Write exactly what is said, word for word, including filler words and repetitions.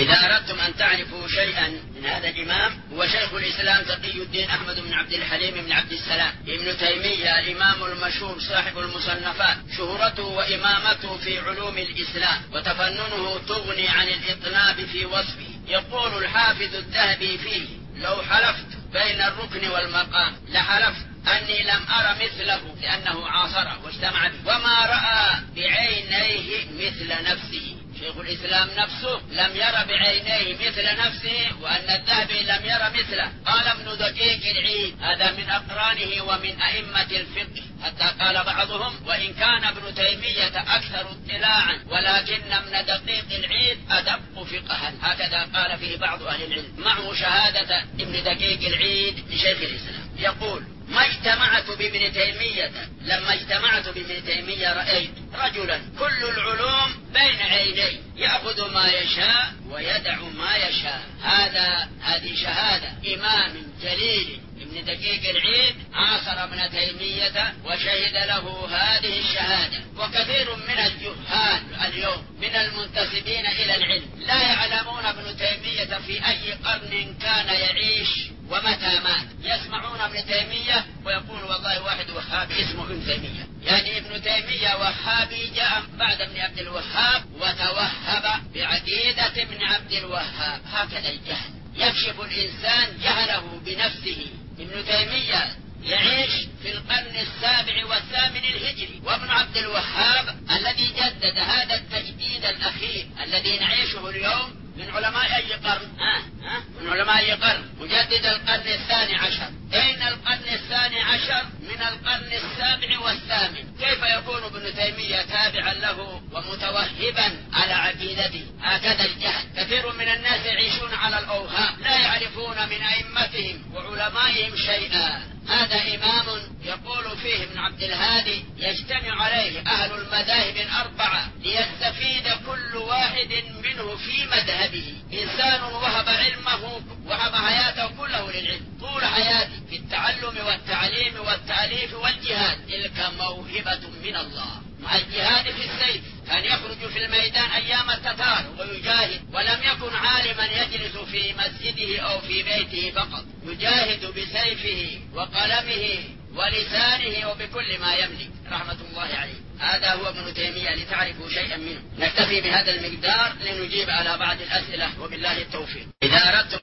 إذا أردتم أن تعرفوا شيئا من هذا الإمام، هو شيخ الإسلام تقي الدين أحمد بن عبد الحليم بن عبد السلام ابن تيمية الإمام المشهور صاحب المصنفات. شهرته وإمامته في علوم الإسلام وتفننه تغني عن الإطناب في وصفه. يقول الحافظ الذهبي فيه: لو حلفت بين الركن والمقام لحلفت أني لم أرى مثله، لأنه عاصره واجتمع به وما رأى بعينيه مثل نفسه. شيخ الإسلام نفسه لم يرى بعينيه مثل نفسه، وأن الذهبي لم يرى مثله. قال ابن دقيق العيد هذا من أقرانه ومن أئمة الفقه، حتى قال بعضهم: وإن كان ابن تيمية أكثر اطلاعا ولكن ابن دقيق العيد أدق فقها. هكذا قال فيه بعض أهل العلم، معه شهادة ابن دقيق العيد لشيخ الإسلام. يقول: ما اجتمعت بابن تيمية لما اجتمعت بابن تيمية رأيت رجلا كل العلوم بين عينيه، يأخذ ما يشاء ويدع ما يشاء. هذا هذه شهادة إمام جليل ابن دقيق العيد عاصر ابن تيمية وشهد له هذه الشهادة. وكثير من الجهال اليوم من المنتسبين إلى العلم لا يعلمون ابن تيمية في أي قرن كان يعيش ومتى مات. يسمعون ابن تيمية ويقول والله واحد وهابي اسمه ابن تيمية، يعني ابن تيمية وهابي جاء بعد ابن عبد الوهاب وتوهب بعقيدة ابن عبد الوهاب. هكذا الجهل يكشف الإنسان جهله بنفسه. ابن تيمية يعيش في القرن السابع والثامن الهجري، وابن عبد الوهاب الذي جدد هذا التجديد الأخير الذي نعيشه اليوم من علماء أي قرن؟ ها ها من علماء أي قرن؟ مجدد القرن الثاني عشر. أين القرن الثاني عشر من القرن السابع والثامن؟ كيف يكون ابن تيمية تابعا له ومتوهبا على عقيدته؟ هكذا الجهل. كثير من الناس يعيشون على الأوهام، لا يعرفون من أئمتهم وعلمائهم شيئا. هذا إمام يقول فيه ابن عبد الهادي: يجتمع عليه أهل المذاهب الأربعة ليستفيد كل واحد منه في مذهبه. إنسان وهب علمه وهب حياته كله للعلم طول حياته في التعلم والتعليم والتأليف والجهاد. تلك موهبة من الله. مع الجهاد في السيف كان يخرج في الميدان أيام التتار ويجاهد، ولم يكن عالما يجلس في مسجده أو في بيته فقط، يجاهد بسيفه وقلمه ولسانه وبكل ما يملك رحمة الله عليه. هذا هو ابن تيمية لتعرفوا شيئا منه. نكتفي بهذا المقدار لنجيب على بعض الأسئلة وبالله التوفيق. إذا أردتم